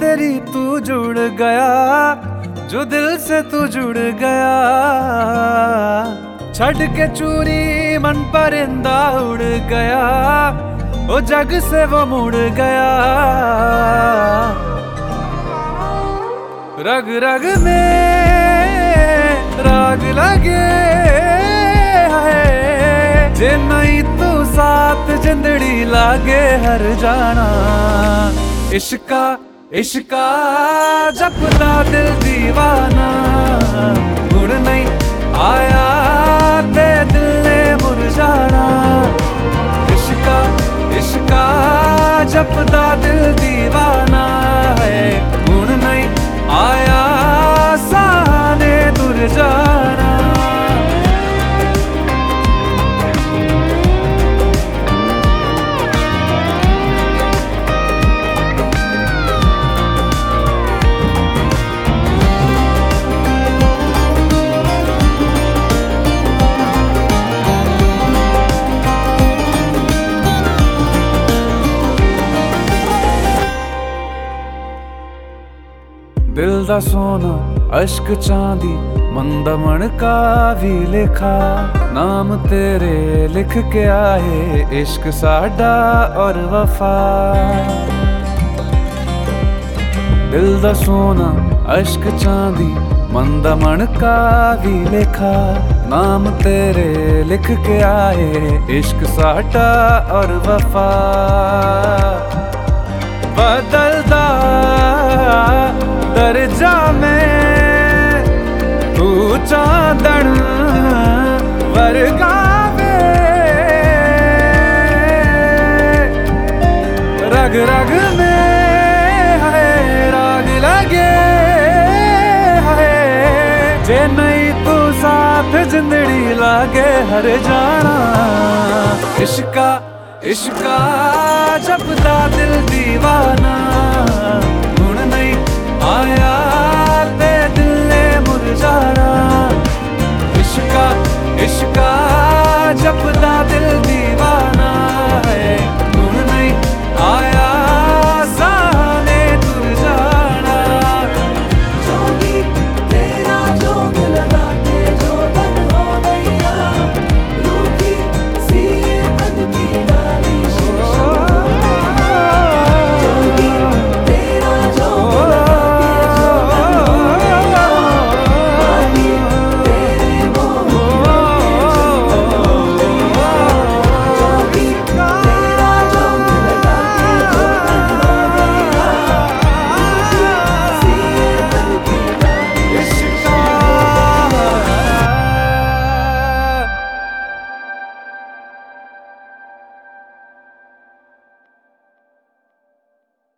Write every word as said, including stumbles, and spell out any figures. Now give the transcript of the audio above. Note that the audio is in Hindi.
तेरी तू जुड़ गया, जो दिल से तू जुड़ गया। छड़ के चूरी मन परिंदा उड़ गया, ओ जग से वो मुड़ गया। रग रग में राग लगे है, जे नहीं तू साथ जिंदड़ी लागे हर जाना। इश्का इश्का जपदा दिल दीवाना, मुड़ नहीं आया ते दिल ने मुरझाना। इश्का इश्का जपदा दिल दीवाना है, मुड़ नहीं आया साने दूर जाना। दिल दा सोना अश्क चांदी मंदा मणका भी लिखा, नाम तेरे लिख के आए इश्क साडा और वफा। दिल दा सोना अश्क चांदी मंदा मणका भी लिखा, नाम तेरे लिख के आए इश्क साडा और वफा। बदलदा दर्जा में तू चांदन वर्गा वे, रग रग में है राग लगे है, जे नहीं तू साथ जिंदड़ी लागे हर जाना। इश्का इश्का जपदा दिल दीवाना, मुड़ नहीं आया